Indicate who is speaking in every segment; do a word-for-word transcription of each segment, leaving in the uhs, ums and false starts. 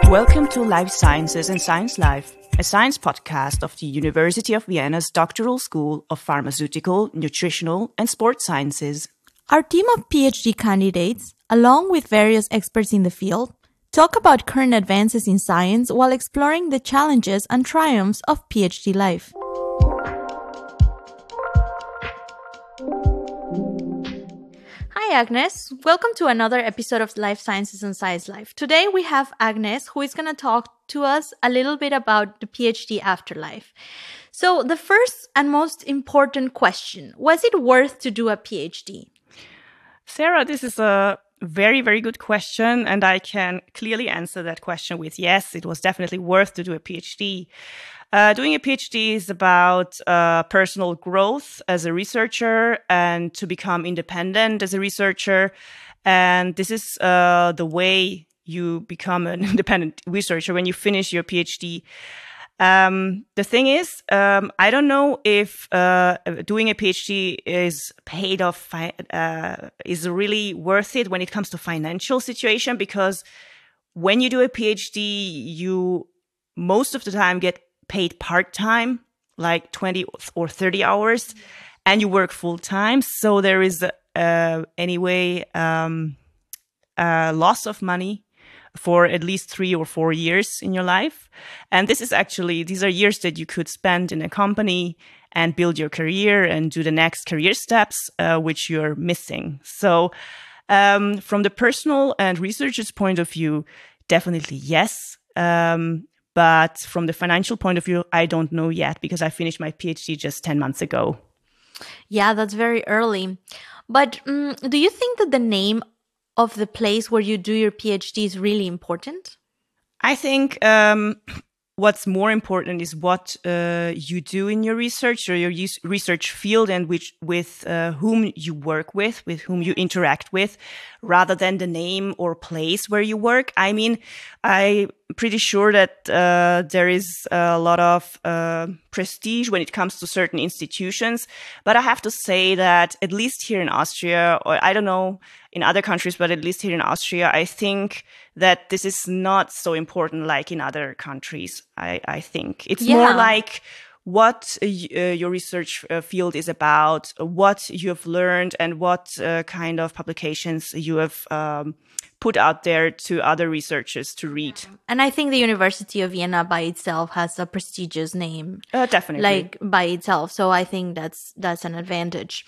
Speaker 1: Welcome to Life Sciences and Science Life, a science podcast of the University of Vienna's Doctoral School of Pharmaceutical, Nutritional and Sports Sciences.
Speaker 2: Our team of PhD candidates, along with various experts in the field, talk about current advances in science while exploring the challenges and triumphs of PhD life. Hi Agnes, welcome to another episode of Life Sciences and Science Life. Today we have Agnes who is going to talk to us a little bit about the PhD afterlife. So the first and most important question, was it worth to do a PhD?
Speaker 1: Sarah, this is a very, very good question, and I can clearly answer that question with yes, it was definitely worth to do a PhD. Uh, doing a PhD is about uh, personal growth as a researcher and to become independent as a researcher. And this is uh, the way you become an independent researcher when you finish your PhD. Um, the thing is, um, I don't know if uh, doing a PhD is paid off, fi- uh, is really worth it when it comes to financial situation, because when you do a PhD, you most of the time get paid part-time, like twenty or thirty hours, and you work full-time. So there is uh, anyway um, a loss of money for at least three or four years in your life. And this is actually, these are years that you could spend in a company and build your career and do the next career steps, uh, which you're missing. So um, from the personal and researcher's point of view, definitely yes. Um, but from the financial point of view, I don't know yet because I finished my PhD just ten months ago.
Speaker 2: Yeah, that's very early. But um, do you think that the name of the place where you do your PhD is really important?
Speaker 1: I think um, what's more important is what uh, you do in your research or your use- research field and which, with uh, whom you work with, with whom you interact with, rather than the name or place where you work. I mean, I'm pretty sure that uh, there is a lot of uh, prestige when it comes to certain institutions. But I have to say that at least here in Austria, or I don't know in other countries, but at least here in Austria, I think that this is not so important like in other countries, I, I think. It's
Speaker 2: Yeah.
Speaker 1: more like what uh, your research uh, field is about, what you have learned, and what uh, kind of publications you have um, put out there to other researchers to read.
Speaker 2: And I think the University of Vienna by itself has a prestigious name.
Speaker 1: Uh, definitely.
Speaker 2: Like by itself. So I think that's that's an advantage.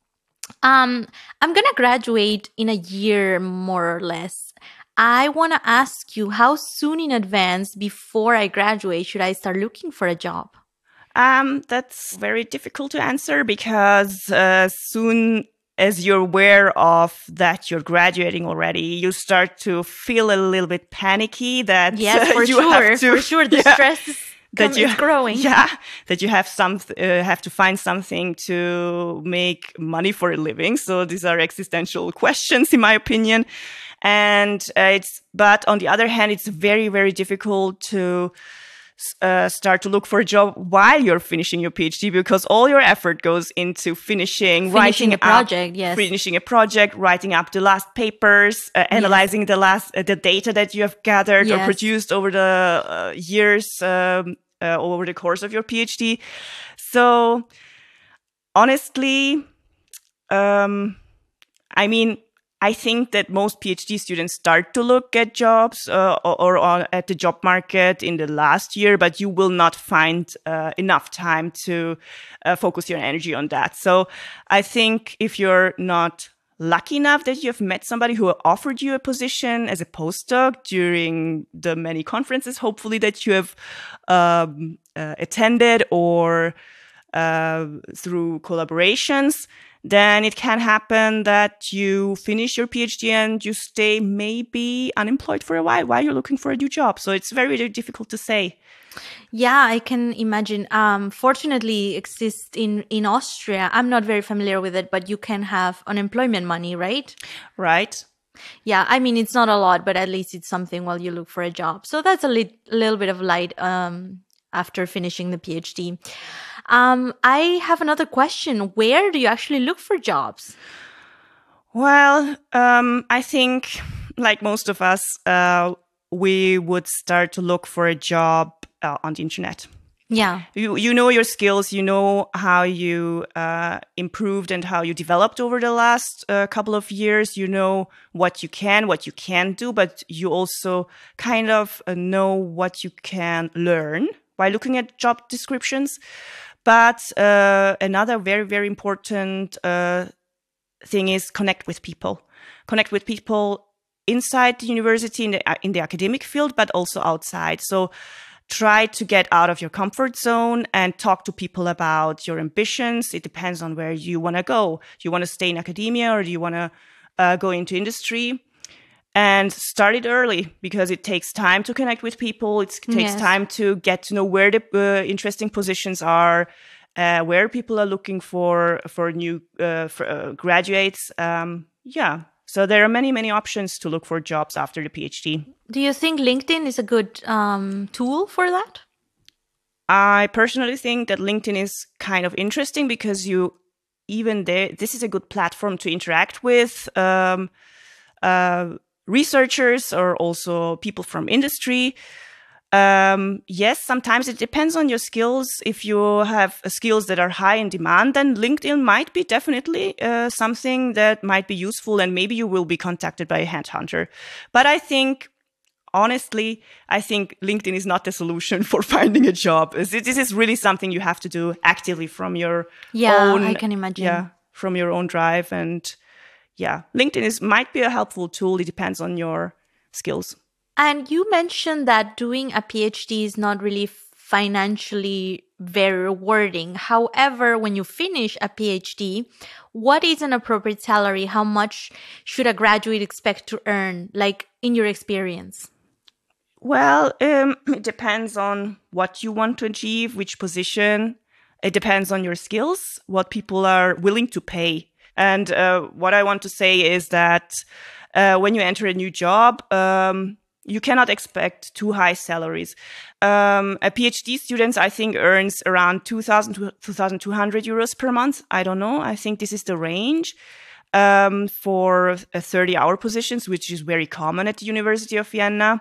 Speaker 2: Um, I'm going to graduate in a year, more or less. I want to ask you, how soon in advance before I graduate should I start looking for a job?
Speaker 1: Um, that's very difficult to answer because uh, soon as you're aware of that you're graduating already, you start to feel a little bit panicky that
Speaker 2: Yes,
Speaker 1: uh,
Speaker 2: for
Speaker 1: you
Speaker 2: sure.
Speaker 1: have to,
Speaker 2: For sure, the
Speaker 1: yeah,
Speaker 2: stress is
Speaker 1: that
Speaker 2: com-
Speaker 1: you
Speaker 2: it's growing.
Speaker 1: Yeah, that you have some uh, have to find something to make money for a living. So these are existential questions, in my opinion. And uh, it's but on the other hand, it's very very difficult to Uh, start to look for a job while you're finishing your PhD because all your effort goes into finishing,
Speaker 2: Finishing
Speaker 1: writing
Speaker 2: a project,
Speaker 1: up,
Speaker 2: yes.
Speaker 1: finishing a project, writing up the last papers, uh, analyzing yes. the last uh, the data that you have gathered
Speaker 2: yes.
Speaker 1: or produced over the uh, years, um, uh, over the course of your PhD. So honestly, um, I mean, I think that most PhD students start to look at jobs uh, or, or on, at the job market in the last year, but you will not find uh, enough time to uh, focus your energy on that. So I think if you're not lucky enough that you have met somebody who offered you a position as a postdoc during the many conferences, hopefully that you have um, uh, attended or uh, through collaborations, then it can happen that you finish your PhD and you stay maybe unemployed for a while while you're looking for a new job. So it's very, very difficult to say.
Speaker 2: Yeah, I can imagine. Um, fortunately, exists in, in Austria. I'm not very familiar with it, but you can have unemployment money, right?
Speaker 1: Right.
Speaker 2: Yeah, I mean, it's not a lot, but at least it's something while you look for a job. So that's a li- little bit of light um, after finishing the PhD. Um, I have another question. Where do you actually look for jobs?
Speaker 1: Well, um, I think, like most of us, uh, we would start to look for a job uh, on the internet.
Speaker 2: Yeah.
Speaker 1: You you know your skills, you know how you uh, improved and how you developed over the last uh, couple of years. You know what you can, what you can't do, but you also kind of uh, know what you can learn by looking at job descriptions. But uh, another very, very important uh, thing is connect with people. Connect with people inside the university, in the, in the academic field, but also outside. So try to get out of your comfort zone and talk to people about your ambitions. It depends on where you want to go. Do you want to stay in academia or do you want to uh, go into industry? And start it early because it takes time to connect with people. It takes
Speaker 2: Yes.
Speaker 1: time to get to know where the uh, interesting positions are, uh, where people are looking for for new uh, for, uh, graduates. Um, yeah. So there are many, many options to look for jobs after the PhD.
Speaker 2: Do you think LinkedIn is a good um, tool for that?
Speaker 1: I personally think that LinkedIn is kind of interesting because you even there, this is a good platform to interact with um, uh, researchers or also people from industry. Um, yes, sometimes it depends on your skills. If you have uh, skills that are high in demand, then LinkedIn might be definitely uh, something that might be useful, and maybe you will be contacted by a headhunter. But I think, honestly, I think LinkedIn is not the solution for finding a job. This is really something you have to do actively from your
Speaker 2: Yeah,
Speaker 1: own,
Speaker 2: I can imagine.
Speaker 1: yeah, from your own drive. And yeah, LinkedIn is might be a helpful tool. It depends on your skills.
Speaker 2: And you mentioned that doing a PhD is not really financially very rewarding. However, when you finish a PhD, what is an appropriate salary? How much should a graduate expect to earn, like in your experience?
Speaker 1: Well, um, it depends on what you want to achieve, which position. It depends on your skills, what people are willing to pay. And uh, what I want to say is that uh, when you enter a new job, um, you cannot expect too high salaries. Um, a PhD student, I think, earns around two thousand to two thousand two hundred euros per month. I don't know. I think this is the range um, for thirty-hour positions, which is very common at the University of Vienna.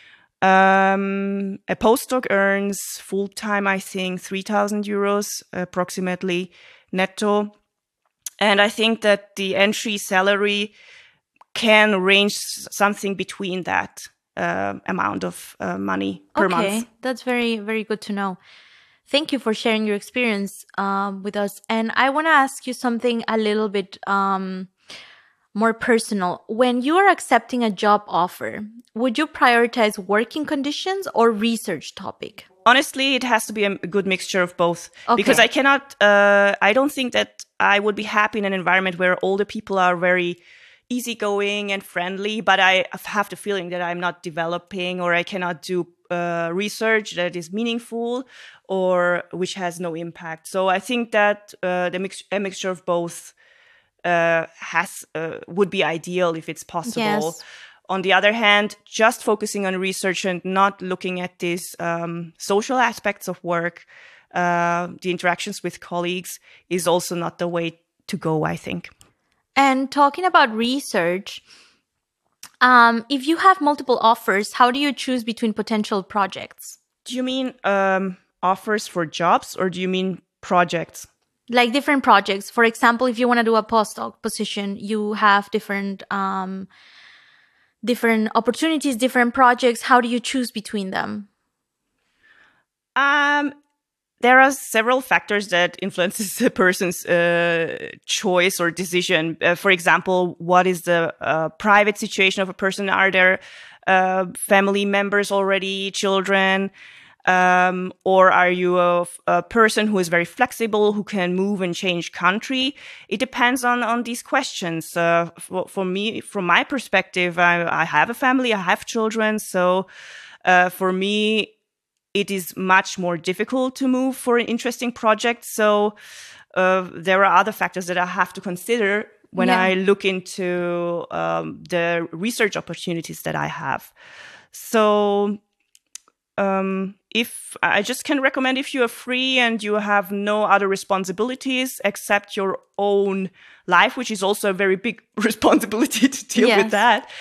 Speaker 1: Um, a postdoc earns full-time, I think, three thousand euros approximately netto. And I think that the entry salary can range something between that uh, amount of uh, money per
Speaker 2: okay,
Speaker 1: month.
Speaker 2: Okay, that's very, very good to know. Thank you for sharing your experience um, with us. And I want to ask you something a little bit um, more personal. When you are accepting a job offer, would you prioritize working conditions or research topic?
Speaker 1: Honestly, it has to be a good mixture of both.
Speaker 2: Okay.
Speaker 1: Because I cannot, uh, I don't think that I would be happy in an environment where all the people are very easygoing and friendly, but I have the feeling that I'm not developing or I cannot do uh, research that is meaningful or which has no impact. So I think that uh, the mix- a mixture of both uh, has uh, would be ideal if it's possible.
Speaker 2: Yes.
Speaker 1: On the other hand, just focusing on research and not looking at these um, social aspects of work, uh, the interactions with colleagues, is also not the way to go, I think.
Speaker 2: And talking about research, um, if you have multiple offers, how do you choose between potential projects?
Speaker 1: Do you mean um, offers for jobs or do you mean projects?
Speaker 2: Like different projects. For example, if you want to do a postdoc position, you have different um, different opportunities, different projects. How do you choose between them?
Speaker 1: Um, there are several factors that influences a person's uh, choice or decision. Uh, for example, what is the uh, private situation of a person? Are there uh, family members already, children? Um, or are you a, a person who is very flexible, who can move and change country? It depends on, on these questions. Uh, for, for me, from my perspective, I, I have a family, I have children. So uh, for me, it is much more difficult to move for an interesting project. So uh, there are other factors that I have to consider when
Speaker 2: Yeah.
Speaker 1: I look into um, the research opportunities that I have. So um, if I just can recommend, if you are free and you have no other responsibilities except your own life, which is also a very big responsibility to deal
Speaker 2: Yes.
Speaker 1: with that,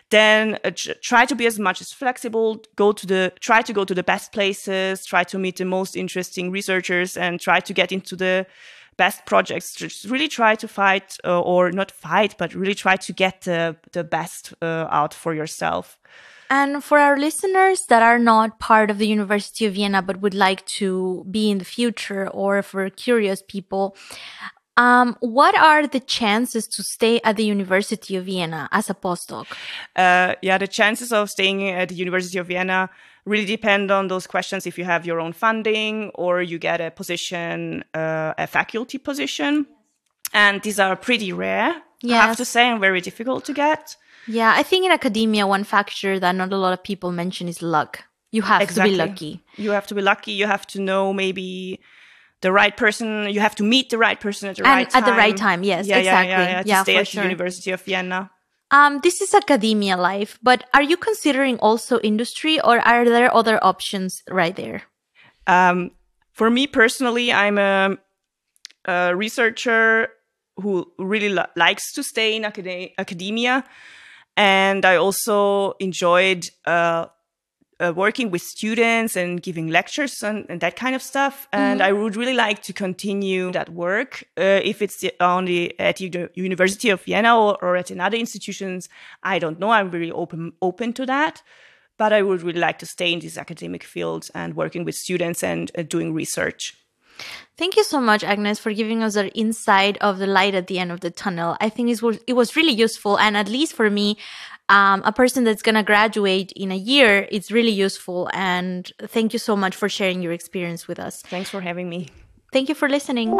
Speaker 1: then uh, try to be as much as flexible, go to the, try to go to the best places, try to meet the most interesting researchers, and try to get into the best projects. Just really try to fight, uh, or not fight, but really try to get the, the best uh, out for yourself.
Speaker 2: And for our listeners that are not part of the University of Vienna but would like to be in the future, or for curious people, um, what are the chances to stay at the University of Vienna as a postdoc?
Speaker 1: Uh, yeah, the chances of staying at the University of Vienna really depend on those questions. If you have your own funding or you get a position, uh, a faculty position. And these are pretty rare, yes. I have to say, and very difficult to get.
Speaker 2: Yeah, I think in academia, one factor that not a lot of people mention is luck. You have
Speaker 1: exactly.
Speaker 2: to be lucky.
Speaker 1: You have to be lucky. You have to know maybe the right person. You have to meet the right person at the
Speaker 2: and
Speaker 1: right time.
Speaker 2: At the right time, yes,
Speaker 1: yeah,
Speaker 2: exactly.
Speaker 1: Yeah, yeah, yeah, to
Speaker 2: yeah,
Speaker 1: stay
Speaker 2: for
Speaker 1: at
Speaker 2: sure.
Speaker 1: the University of Vienna.
Speaker 2: Um, this is academia life, but are you considering also industry, or are there other options right there?
Speaker 1: Um, for me personally, I'm a, a researcher who really li- likes to stay in acad- academia. And I also enjoyed uh, uh, working with students and giving lectures and, and that kind of stuff. And mm-hmm. I would really like to continue that work. Uh, if it's only at the University of Vienna or, or at another institutions, I don't know. I'm really open open to that. But I would really like to stay in this academic field and working with students and uh, doing research.
Speaker 2: Thank you so much, Agnes, for giving us the insight of the light at the end of the tunnel. I think it was, it was really useful. And at least for me, um, a person that's going to graduate in a year, it's really useful. And thank you so much for sharing your experience with us.
Speaker 1: Thanks for having me.
Speaker 2: Thank you for listening.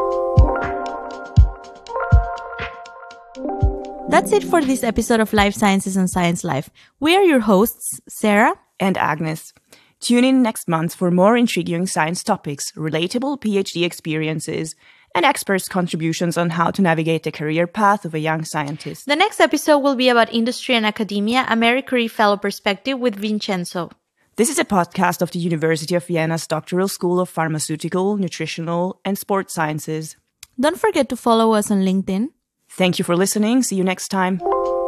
Speaker 2: That's it for this episode of Life Sciences and Science Life. We are your hosts, Sarah
Speaker 1: and Agnes. Tune in next month for more intriguing science topics, relatable PhD experiences, and experts' contributions on how to navigate the career path of a young scientist.
Speaker 2: The next episode will be about industry and academia, a Marie Curie Fellow Perspective with Vincenzo.
Speaker 1: This is a podcast of the University of Vienna's Doctoral School of Pharmaceutical, Nutritional, and Sports Sciences.
Speaker 2: Don't forget to follow us on LinkedIn.
Speaker 1: Thank you for listening. See you next time.